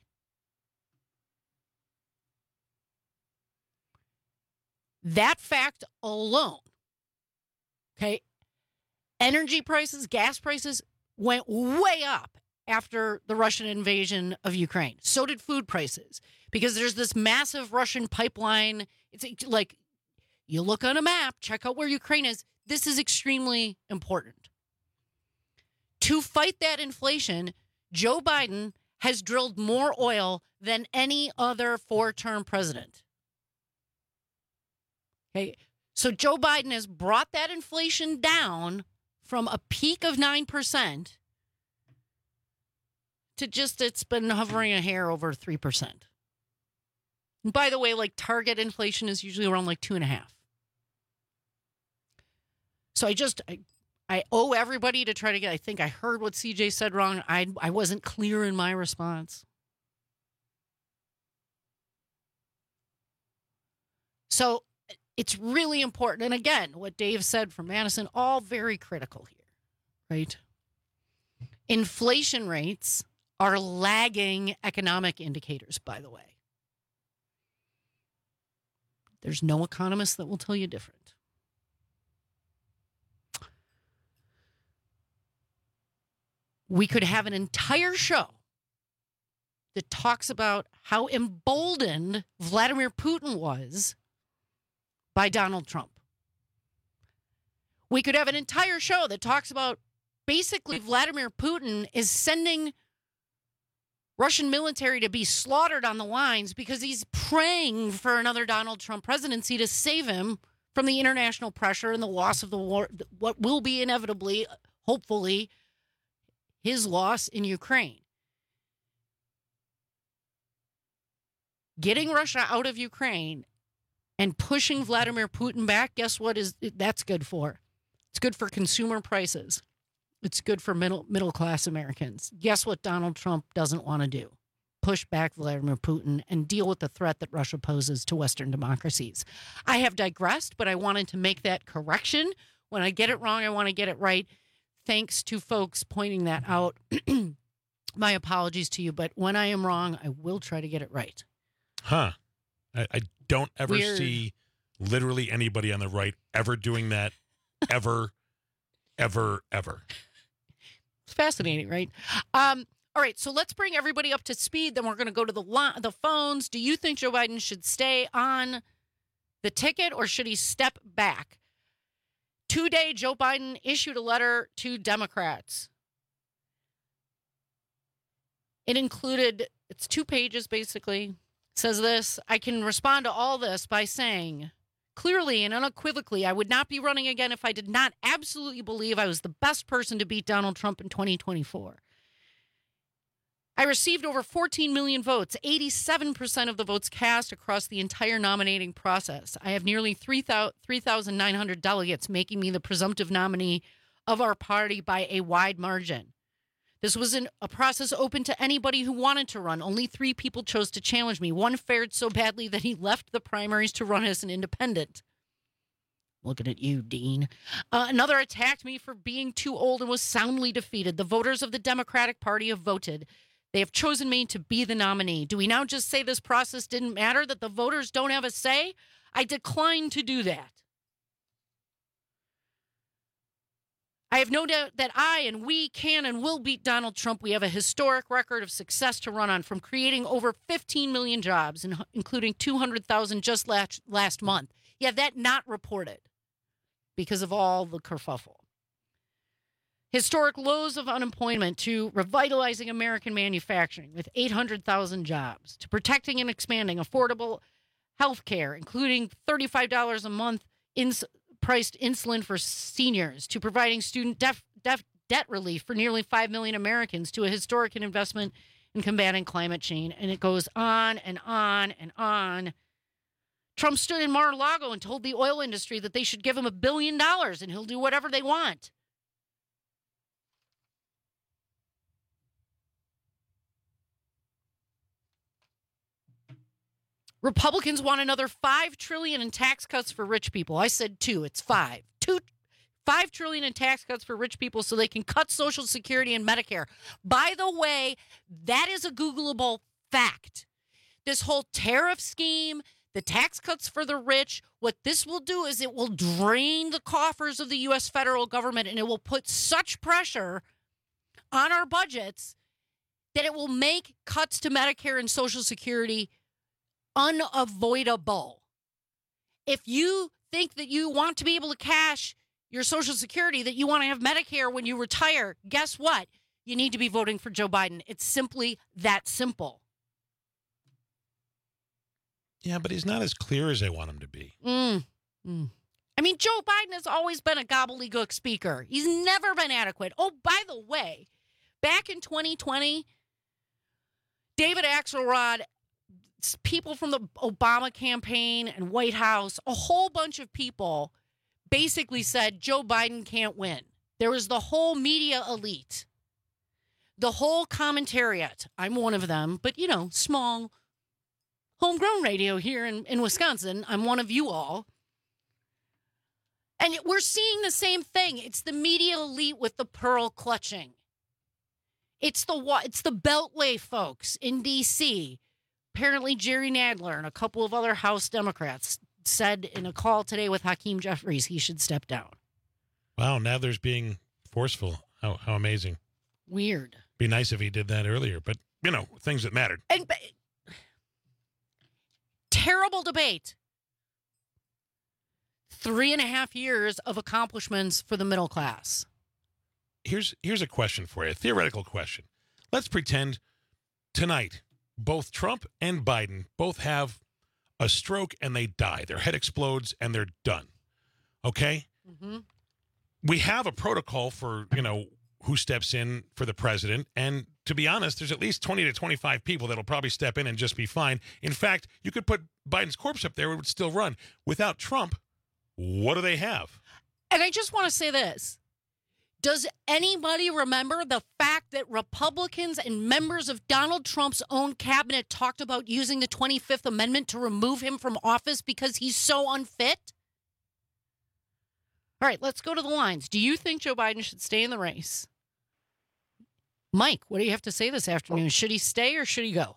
[SPEAKER 16] That fact alone, okay, energy prices, gas prices went way up after the Russian invasion of Ukraine. So did food prices, because there's this massive Russian pipeline. It's like, you look on a map, check out where Ukraine is. This is extremely important. To fight that inflation, Joe Biden has drilled more oil than any other four-term president. Okay, so Joe Biden has brought that inflation down from a peak of 9% to it's been hovering a hair over 3%. And by the way, target inflation is usually around 2.5%. So I owe everybody to try to I think I heard what CJ said wrong. I wasn't clear in my response. So it's really important. And again, what Dave said from Madison, all very critical here, right? Inflation rates are lagging economic indicators, by the way. There's no economist that will tell you different. We could have an entire show that talks about how emboldened Vladimir Putin was by Donald Trump. We could have an entire show that talks about basically Vladimir Putin is sending Russian military to be slaughtered on the lines because he's praying for another Donald Trump presidency to save him from the international pressure and the loss of the war, what will be inevitably, hopefully, his loss in Ukraine. Getting Russia out of Ukraine and pushing Vladimir Putin back, guess what that's good for? It's good for consumer prices. It's good for middle class Americans. Guess what Donald Trump doesn't want to do? Push back Vladimir Putin and deal with the threat that Russia poses to Western democracies. I have digressed, but I wanted to make that correction. When I get it wrong, I want to get it right. Thanks to folks pointing that out. My apologies to you, but when I am wrong, I will try to get it right.
[SPEAKER 18] Huh. I don't ever see literally anybody on the right ever doing that, ever.
[SPEAKER 16] It's fascinating, right? All right, so let's bring everybody up to speed. Then we're going to go to the phones. Do you think Joe Biden should stay on the ticket or should he step back? Today, Joe Biden issued a letter to Democrats. It included, it's 2 pages basically. It says this: I can respond to all this by saying, clearly and unequivocally, I would not be running again if I did not absolutely believe I was the best person to beat Donald Trump in 2024. I received over 14 million votes, 87% of the votes cast across the entire nominating process. I have nearly 3,900 delegates, making me the presumptive nominee of our party by a wide margin. This was a process open to anybody who wanted to run. Only 3 people chose to challenge me. One fared so badly that he left the primaries to run as an independent. Looking at you, Dean. Another attacked me for being too old and was soundly defeated. The voters of the Democratic Party have voted. They have chosen me to be the nominee. Do we now just say this process didn't matter, that the voters don't have a say? I decline to do that. I have no doubt that I and we can and will beat Donald Trump. We have a historic record of success to run on, from creating over 15 million jobs, including 200,000 just last month. Yeah, that not reported because of all the kerfuffle. Historic lows of unemployment, to revitalizing American manufacturing with 800,000 jobs, to protecting and expanding affordable health care, including $35 a month priced insulin for seniors, to providing student debt relief for nearly 5 million Americans, to a historic investment in combating climate change. And it goes on and on and on. Trump stood in Mar-a-Lago and told the oil industry that they should give him $1 billion and he'll do whatever they want. Republicans want another $5 trillion in tax cuts for rich people. I said 2. It's 5. $5 trillion in tax cuts for rich people so they can cut Social Security and Medicare. By the way, that is a Googleable fact. This whole tariff scheme, the tax cuts for the rich, what this will do is it will drain the coffers of the U.S. federal government, and it will put such pressure on our budgets that it will make cuts to Medicare and Social Security unavoidable. If you think that you want to be able to cash your Social Security, that you want to have Medicare when you retire, guess what? You need to be voting for Joe Biden. It's simply that simple.
[SPEAKER 18] Yeah, but he's not as clear as they want him to be.
[SPEAKER 16] I mean, Joe Biden has always been a gobbledygook speaker. He's never been adequate. Oh, by the way, back in 2020, David Axelrod, people from the Obama campaign and White House, a whole bunch of people basically said Joe Biden can't win. There was the whole media elite, the whole commentariat. I'm one of them, but, you know, small, homegrown radio here in Wisconsin. I'm one of you all. And we're seeing the same thing. It's the media elite with the pearl clutching. It's the Beltway folks in D.C., apparently, Jerry Nadler and a couple of other House Democrats said in a call today with Hakeem Jeffries he should step down.
[SPEAKER 18] Wow, Nadler's being forceful. How amazing.
[SPEAKER 16] Weird.
[SPEAKER 18] Be nice if he did that earlier, but, you know, things that mattered.
[SPEAKER 16] And terrible debate. 3.5 years of accomplishments for the middle class.
[SPEAKER 18] Here's a question for you, a theoretical question. Let's pretend tonight both Trump and Biden both have a stroke and they die. Their head explodes and they're done. Okay?
[SPEAKER 16] Mm-hmm.
[SPEAKER 18] We have a protocol for, you know, who steps in for the president. And to be honest, there's at least 20 to 25 people that'll probably step in and just be fine. In fact, you could put Biden's corpse up there, it would still run. Without Trump, what do they have?
[SPEAKER 16] And I just want to say this. Does anybody remember the fact that Republicans and members of Donald Trump's own cabinet talked about using the 25th Amendment to remove him from office because he's so unfit? All right, let's go to the lines. Do you think Joe Biden should stay in the race? Mike, what do you have to say this afternoon? Should he stay or should he go?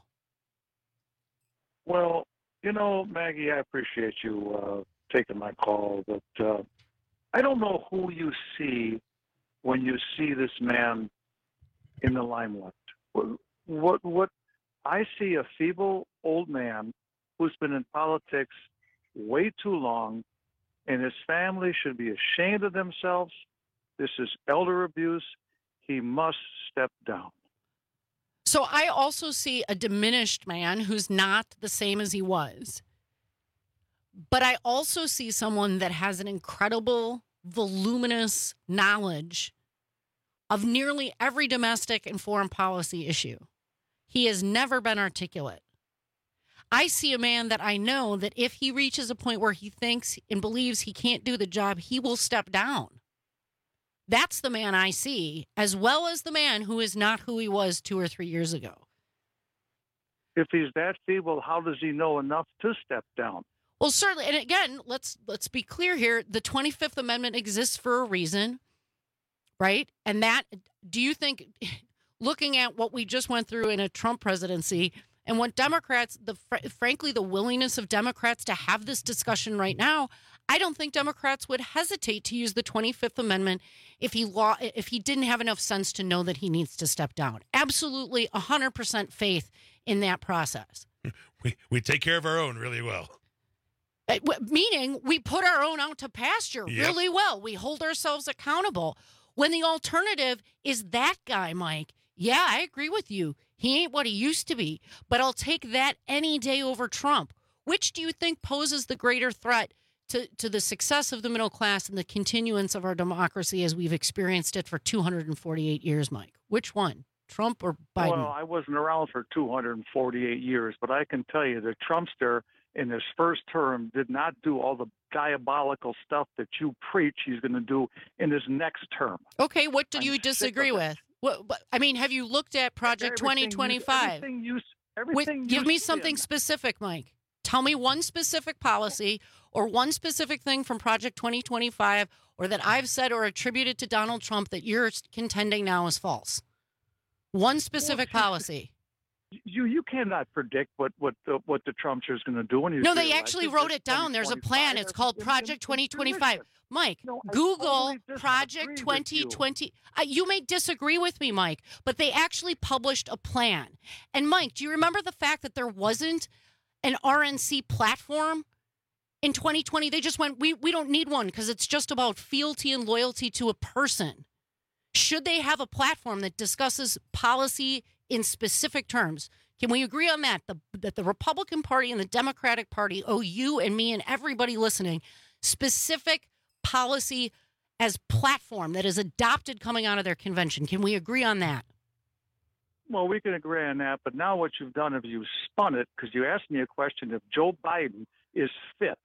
[SPEAKER 9] Well, you know, Maggie, I appreciate you taking my call, but I don't know who you see when you see this man in the limelight. What I see a feeble old man who's been in politics way too long, and his family should be ashamed of themselves. This is elder abuse. He must step down.
[SPEAKER 16] So I also see a diminished man who's not the same as he was. But I also see someone that has an incredible, voluminous knowledge of nearly every domestic and foreign policy issue. He has never been articulate. I see a man that I know that if he reaches a point where he thinks and believes he can't do the job, he will step down. That's the man I see, as well as the man who is not who he was 2 or 3 years ago.
[SPEAKER 9] If he's that feeble, how does he know enough to step down?
[SPEAKER 16] Well, certainly. And again, let's be clear here. The 25th Amendment exists for a reason, right? And that, do you think, looking at what we just went through in a Trump presidency and what Democrats, frankly, the willingness of Democrats to have this discussion right now, I don't think Democrats would hesitate to use the 25th Amendment if he didn't have enough sense to know that he needs to step down. Absolutely 100% faith in that process.
[SPEAKER 18] We take care of our own really well.
[SPEAKER 16] Meaning we put our own out to pasture really well. We hold ourselves accountable. When the alternative is that guy, Mike, yeah, I agree with you. He ain't what he used to be, but I'll take that any day over Trump. Which do you think poses the greater threat to the success of the middle class and the continuance of our democracy as we've experienced it for 248 years, Mike? Which one, Trump or Biden?
[SPEAKER 9] Well, I wasn't around for 248 years, but I can tell you the Trumpster in his first term did not do all the diabolical stuff that you preach he's going to do in his next term.
[SPEAKER 16] Okay, what do you disagree with? I mean, have you looked at Project 2025? Give me something specific, Mike. Tell me one specific policy or one specific thing from Project 2025 or that I've said or attributed to Donald Trump that you're contending now is false. One specific policy.
[SPEAKER 9] You cannot predict what the Trumpster is going to do.
[SPEAKER 16] No, they actually wrote it down. There's a plan. It's called Project 2025. Mike, Google Project 2020. You may disagree with me, Mike, but they actually published a plan. And Mike, do you remember the fact that there wasn't an RNC platform in 2020? They just went, we don't need one because it's just about fealty and loyalty to a person. Should they have a platform that discusses policy in specific terms? Can we agree on that? That the Republican Party and the Democratic Party owe you and me and everybody listening specific policy as platform that is adopted coming out of their convention. Can we agree on that?
[SPEAKER 9] Well, we can agree on that, but now what you've done is you've spun it because you asked me a question if Joe Biden is fit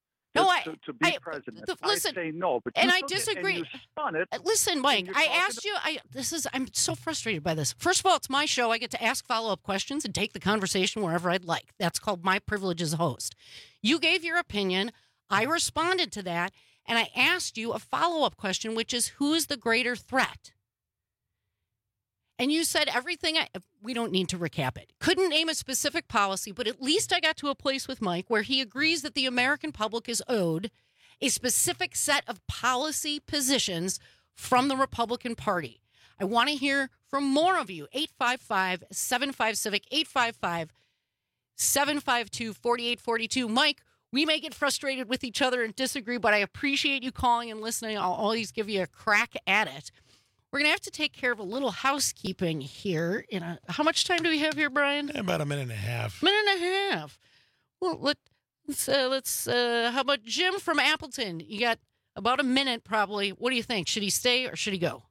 [SPEAKER 9] to be president.
[SPEAKER 16] Listen,
[SPEAKER 9] I say no, but
[SPEAKER 16] I disagree.
[SPEAKER 9] And you spun it.
[SPEAKER 16] Listen, Mike, I asked you. I'm so frustrated by this. First of all, it's my show. I get to ask follow-up questions and take the conversation wherever I'd like. That's called my privilege as a host. You gave your opinion. I responded to that, and I asked you a follow-up question, which is, who is the greater threat? And you said everything. We don't need to recap it. Couldn't name a specific policy, but at least I got to a place with Mike where he agrees that the American public is owed a specific set of policy positions from the Republican Party. I want to hear from more of you. 855-75-CIVIC, 855-752-4842. Mike, we may get frustrated with each other and disagree, but I appreciate you calling and listening. I'll always give you a crack at it. We're going to have to take care of a little housekeeping here. How much time do we have here, Brian?
[SPEAKER 18] About a minute and a half.
[SPEAKER 16] Well, let's how about Jim from Appleton? You got about a minute, probably. What do you think? Should he stay or should he go?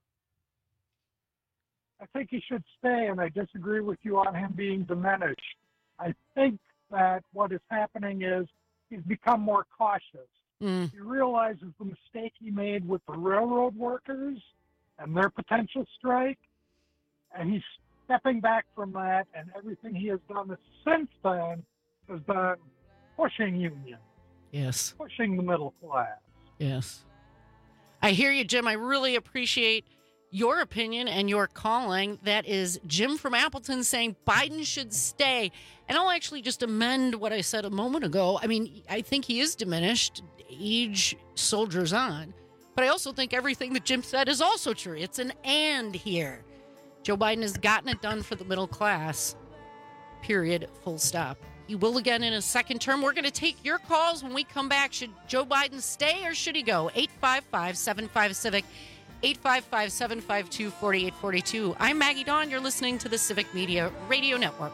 [SPEAKER 11] I think he should stay, and I disagree with you on him being diminished. I think that what is happening is he's become more cautious. He realizes the mistake he made with the railroad workers and their potential strike, and he's stepping back from that, and everything he has done since then has been pushing unions.
[SPEAKER 16] Yes.
[SPEAKER 11] Pushing the middle class.
[SPEAKER 16] Yes. I hear you, Jim. I really appreciate your opinion and your calling. That is Jim from Appleton saying Biden should stay. And I'll actually just amend what I said a moment ago. I mean, I think he is diminished. Age soldiers on. But I also think everything that Jim said is also true. It's an and here. Joe Biden has gotten it done for the middle class. Period. Full stop. He will again in a second term. We're going to take your calls when we come back. Should Joe Biden stay or should he go? 855-75-CIVIC, 855-752-4842. I'm Maggie Dawn. You're listening to the Civic Media Radio Network.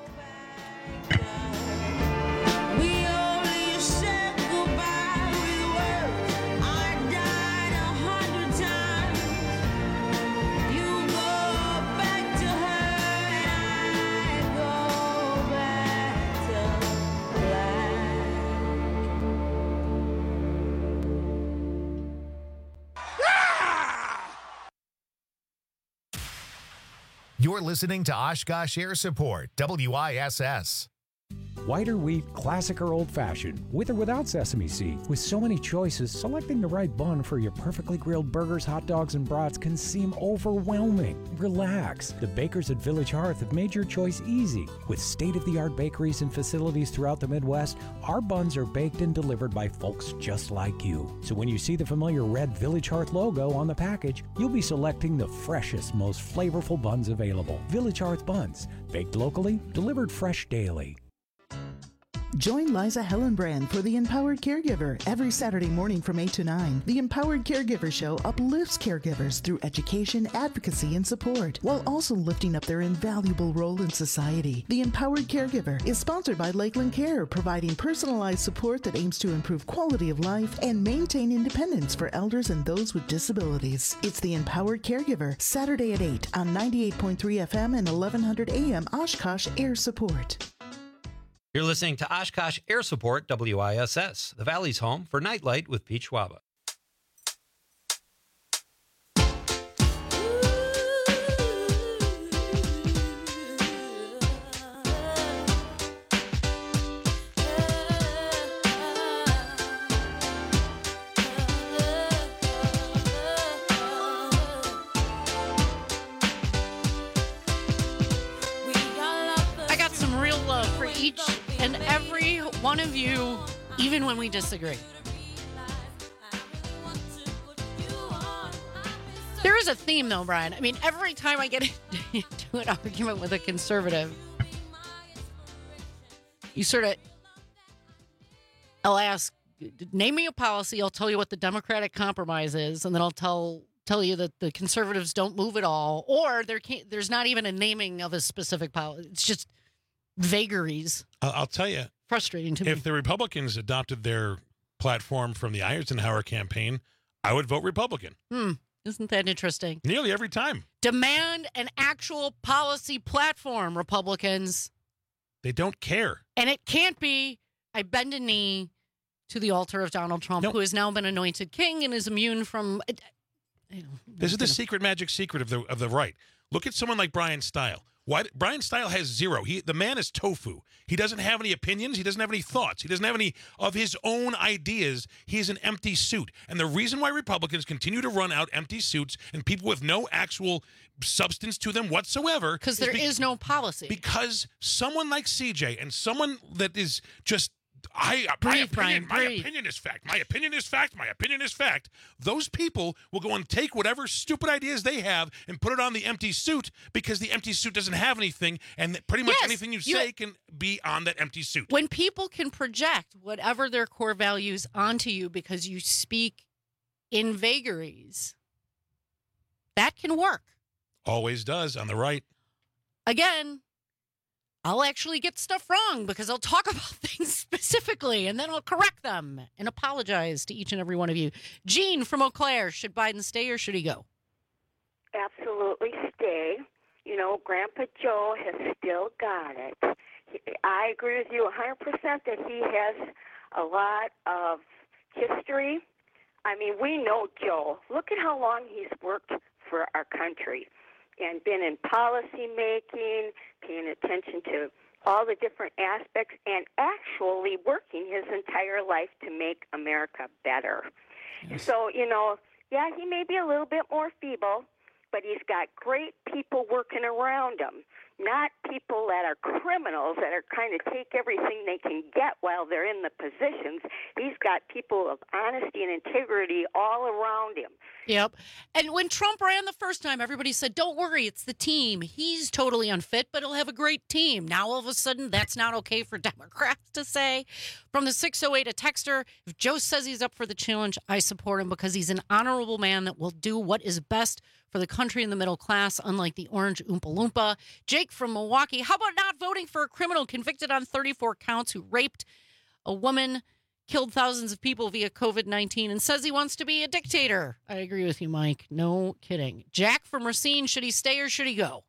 [SPEAKER 1] You're listening to Oshkosh Air Support, WISS.
[SPEAKER 13] Whiter wheat, classic or old-fashioned, with or without sesame seed. With so many choices, selecting the right bun for your perfectly grilled burgers, hot dogs, and brats can seem overwhelming. Relax. The bakers at Village Hearth have made your choice easy. With state-of-the-art bakeries and facilities throughout the Midwest, our buns are baked and delivered by folks just like you. So when you see the familiar red Village Hearth logo on the package, you'll be selecting the freshest, most flavorful buns available. Village Hearth buns, baked locally, delivered fresh daily.
[SPEAKER 14] Join Liza Hellenbrand for The Empowered Caregiver every Saturday morning from 8 to 9. The Empowered Caregiver Show uplifts caregivers through education, advocacy, and support, while also lifting up their invaluable role in society. The Empowered Caregiver is sponsored by Lakeland Care, providing personalized support that aims to improve quality of life and maintain independence for elders and those with disabilities. It's The Empowered Caregiver, Saturday at 8 on 98.3 FM and 1100 AM Oshkosh Air Support.
[SPEAKER 15] You're listening to Oshkosh Air Support, WISS, the Valley's home for Nightlight with Pete Schwaba.
[SPEAKER 16] Each and every one of you, even when we disagree. There is a theme, though, Brian. I mean, every time I get into an argument with a conservative, you sort of, I'll ask, name me a policy, I'll tell you what the Democratic compromise is, and then I'll tell you that the conservatives don't move at all, or there's not even a naming of a specific policy. It's just vagaries.
[SPEAKER 18] I'll tell you.
[SPEAKER 16] Frustrating to me.
[SPEAKER 18] If the Republicans adopted their platform from the Eisenhower campaign, I would vote Republican.
[SPEAKER 16] Isn't that interesting?
[SPEAKER 18] Nearly every time.
[SPEAKER 16] Demand an actual policy platform, Republicans.
[SPEAKER 18] They don't care.
[SPEAKER 16] And it can't be, I bend a knee to the altar of Donald Trump, who has now been anointed king and is immune from...
[SPEAKER 18] This is the secret of the right. Look at someone like Brian Stile. Brian Stile has zero. The man is tofu. He doesn't have any opinions. He doesn't have any thoughts. He doesn't have any of his own ideas. He is an empty suit. And the reason why Republicans continue to run out empty suits and people with no actual substance to them whatsoever.
[SPEAKER 16] Because there is no policy.
[SPEAKER 18] Because someone like CJ and someone that is just... My opinion is fact. My opinion is fact. My opinion is fact. Those people will go and take whatever stupid ideas they have and put it on the empty suit because the empty suit doesn't have anything, and pretty much anything you say can be on that empty suit.
[SPEAKER 16] When people can project whatever their core values onto you because you speak in vagaries, that can work.
[SPEAKER 18] Always does on the right.
[SPEAKER 16] Again, I'll actually get stuff wrong because I'll talk about things specifically and then I'll correct them and apologize to each and every one of you. Jean from Eau Claire, should Biden stay or should he go?
[SPEAKER 17] Absolutely stay. You know, Grandpa Joe has still got it. I agree with you 100% that he has a lot of history. I mean, we know Joe. Look at how long he's worked for our country and been in policy making, paying attention to all the different aspects, and actually working his entire life to make America better. Yes. So, you know, yeah, he may be a little bit more feeble, but he's got great people working around him, not people that are criminals that are trying to take everything they can get while they're in the positions. He's got people of honesty and integrity all around him.
[SPEAKER 16] Yep. And when Trump ran the first time, everybody said, don't worry, it's the team. He's totally unfit, but he'll have a great team. Now, all of a sudden, that's not okay for Democrats to say. From the 608, a texter, if Joe says he's up for the challenge, I support him because he's an honorable man that will do what is best for the country and the middle class, unlike the orange Oompa Loompa. Jake from Milwaukee, how about not voting for a criminal convicted on 34 counts who raped a woman, killed thousands of people via COVID-19, and says he wants to be a dictator? I agree with you, Mike. No kidding. Jack from Racine, should he stay or should he go?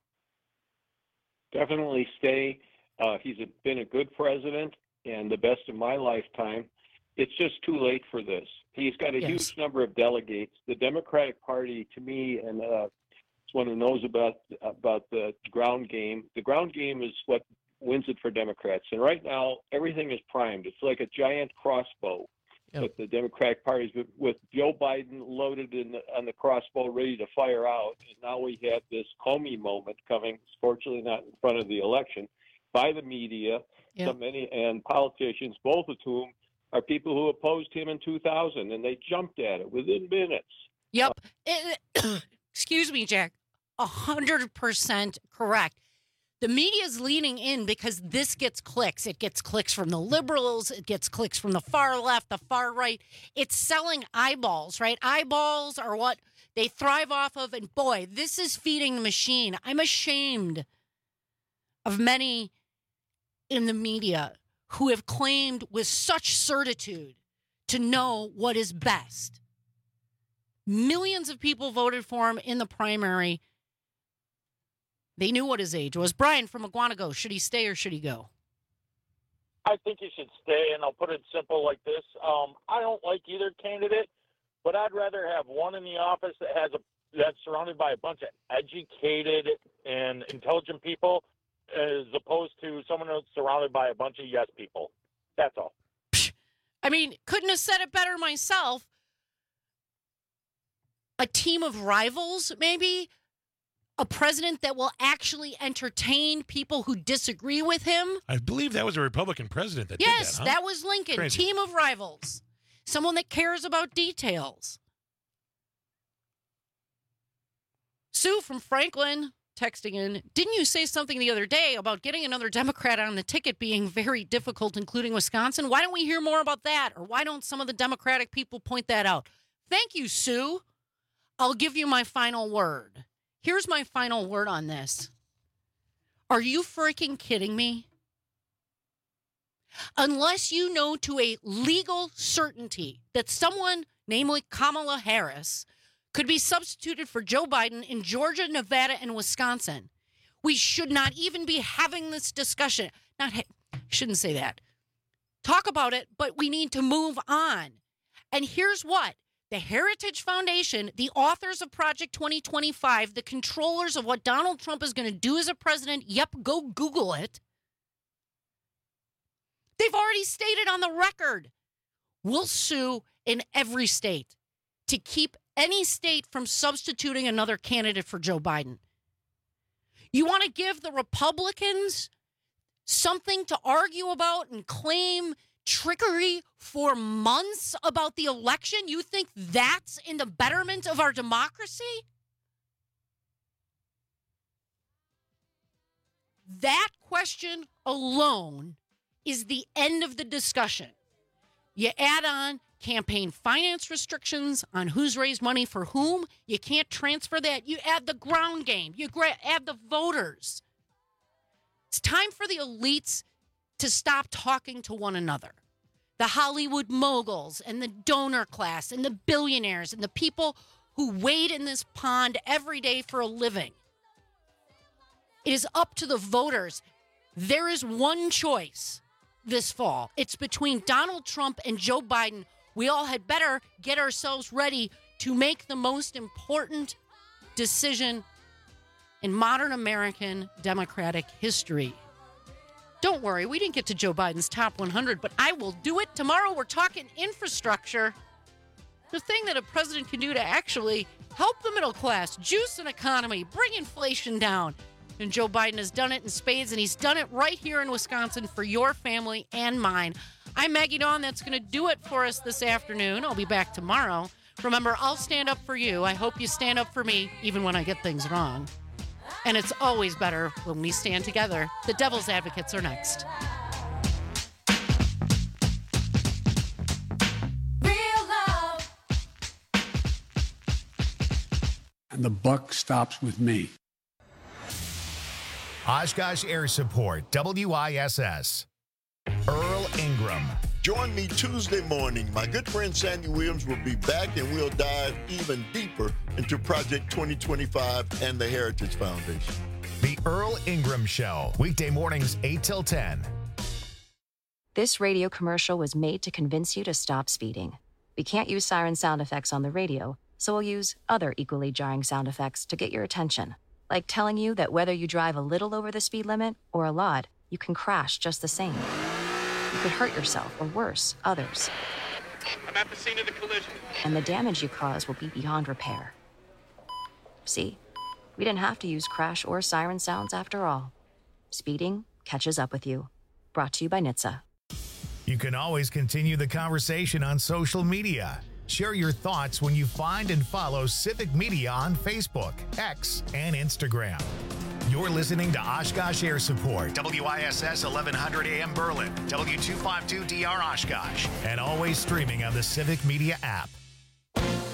[SPEAKER 19] Definitely stay. He's been a good president and the best in my lifetime. It's just too late for this. He's got a huge number of delegates. The Democratic Party, to me, and someone who knows about the ground game. The ground game is what wins it for Democrats. And right now, everything is primed. It's like a giant crossbow with the Democratic parties, with Joe Biden loaded on the crossbow, ready to fire out. And now we have this Comey moment coming, fortunately not in front of the election, by the media, so many, and politicians, both of whom are people who opposed him in 2000, and they jumped at it within minutes.
[SPEAKER 16] Yep. Excuse me, Jack. 100% correct. The media is leaning in because this gets clicks. It gets clicks from the liberals. It gets clicks from the far left, the far right. It's selling eyeballs, right? Eyeballs are what they thrive off of. And boy, this is feeding the machine. I'm ashamed of many in the media who have claimed with such certitude to know what is best. Millions of people voted for him in the primary. They knew what his age was. Brian from Aguanago, should he stay or should he go?
[SPEAKER 3] I think he should stay, and I'll put it simple like this. I don't like either candidate, but I'd rather have one in the office that's surrounded by a bunch of educated and intelligent people as opposed to someone that's surrounded by a bunch of yes people. That's all.
[SPEAKER 16] I mean, couldn't have said it better myself. A team of rivals, maybe? A president that will actually entertain people who disagree with him?
[SPEAKER 18] I believe that was a Republican president that did that,
[SPEAKER 16] Yes, that was Lincoln.
[SPEAKER 18] Crazy.
[SPEAKER 16] Team of rivals. Someone that cares about details. Sue from Franklin texting in, didn't you say something the other day about getting another Democrat on the ticket being very difficult, including Wisconsin? Why don't we hear more about that? Or why don't some of the Democratic people point that out? Thank you, Sue. I'll give you my final word. Here's my final word on this. Are you freaking kidding me? Unless you know to a legal certainty that someone, namely Kamala Harris, could be substituted for Joe Biden in Georgia, Nevada, and Wisconsin, we should not even be having this discussion. Shouldn't say that. Talk about it, but we need to move on. And here's what. The Heritage Foundation, the authors of Project 2025, the controllers of what Donald Trump is going to do as a president, go Google it. They've already stated on the record, we'll sue in every state to keep any state from substituting another candidate for Joe Biden. You want to give the Republicans something to argue about and claim trickery for months about the election? You think that's in the betterment of our democracy? That question alone is the end of the discussion. You add on campaign finance restrictions on who's raised money for whom. You can't transfer that. You add the ground game. You add the voters. It's time for the elites to stop talking to one another. The Hollywood moguls and the donor class and the billionaires and the people who wade in this pond every day for a living. It is up to the voters. There is one choice this fall. It's between Donald Trump and Joe Biden. We all had better get ourselves ready to make the most important decision in modern American democratic history. Don't worry, we didn't get to Joe Biden's top 100, but I will do it tomorrow. We're talking infrastructure. The thing that a president can do to actually help the middle class, juice an economy, bring inflation down. And Joe Biden has done it in spades, and he's done it right here in Wisconsin for your family and mine. I'm Maggie Dawn. That's going to do it for us this afternoon. I'll be back tomorrow. Remember, I'll stand up for you. I hope you stand up for me, even when I get things wrong. And it's always better when we stand together. The Devil's Advocates are next.
[SPEAKER 5] Real love. And the buck stops with me.
[SPEAKER 1] Oshkosh Air Support, WISS. Earl Ingram.
[SPEAKER 7] Join me Tuesday morning. My good friend Sandy Williams will be back, and we'll dive even deeper into Project 2025 and the Heritage Foundation.
[SPEAKER 1] The Earl Ingram Show, weekday mornings 8 till 10.
[SPEAKER 20] This radio commercial was made to convince you to stop speeding. We can't use siren sound effects on the radio, so we'll use other equally jarring sound effects to get your attention, like telling you that whether you drive a little over the speed limit or a lot, you can crash just the same. You could hurt yourself, or worse, others.
[SPEAKER 2] I'm at the scene of the collision.
[SPEAKER 20] And the damage you cause will be beyond repair. See? We didn't have to use crash or siren sounds after all. Speeding catches up with you. Brought to you by NHTSA.
[SPEAKER 1] You can always continue the conversation on social media. Share your thoughts when you find and follow Civic Media on Facebook, X, and Instagram. You're listening to Oshkosh Air Support, WISS 1100 AM Berlin, W252DR Oshkosh, and always streaming on the Civic Media app.